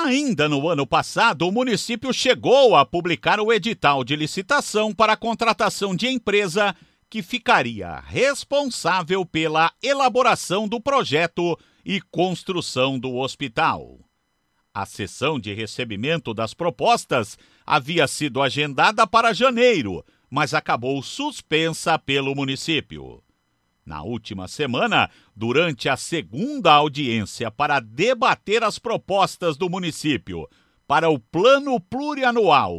Ainda no ano passado, o município chegou a publicar o edital de licitação para a contratação de empresa que ficaria responsável pela elaboração do projeto e construção do hospital. A sessão de recebimento das propostas havia sido agendada para janeiro, mas acabou suspensa pelo município. Na última semana, durante a segunda audiência para debater as propostas do município para o Plano Plurianual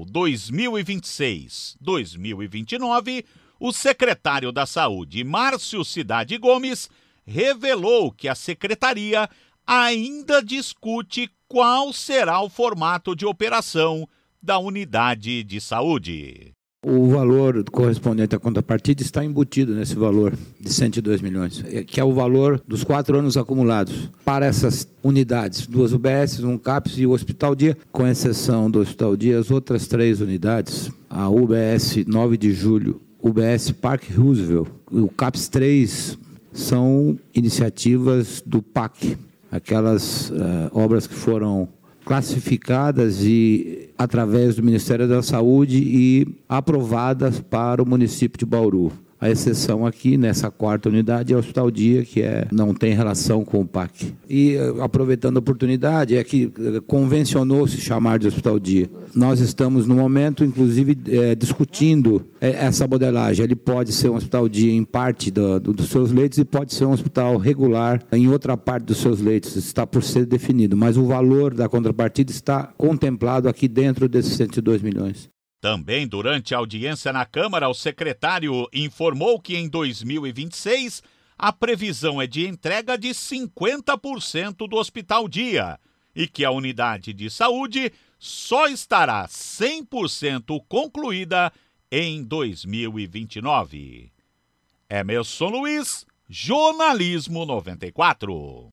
2026-2029, o secretário da Saúde, Márcio Cidade Gomes, revelou que a secretaria ainda discute qual será o formato de operação da unidade de saúde. O valor correspondente à contrapartida está embutido nesse valor de 102 milhões, que é o valor dos 4 anos acumulados para essas unidades, 2 UBS, um CAPS e o Hospital Dia, com exceção do Hospital Dia, as outras 3 unidades, a UBS 9 de Julho, UBS Parque Roosevelt e o CAPS 3, são iniciativas do PAC, aquelas obras que foram classificadas e através do Ministério da Saúde e aprovadas para o município de Bauru. A exceção aqui, nessa 4ª unidade, é o Hospital Dia, que não tem relação com o PAC. E, aproveitando a oportunidade, é que convencionou-se chamar de Hospital Dia. Nós estamos, no momento, inclusive, discutindo essa modelagem. Ele pode ser um Hospital Dia em parte dos seus leitos e pode ser um hospital regular em outra parte dos seus leitos. Está por ser definido, mas o valor da contrapartida está contemplado aqui dentro desses 102 milhões. Também durante a audiência na Câmara, o secretário informou que em 2026 a previsão é de entrega de 50% do Hospital Dia e que a unidade de saúde só estará 100% concluída em 2029. Emerson Luiz, Jornalismo 94.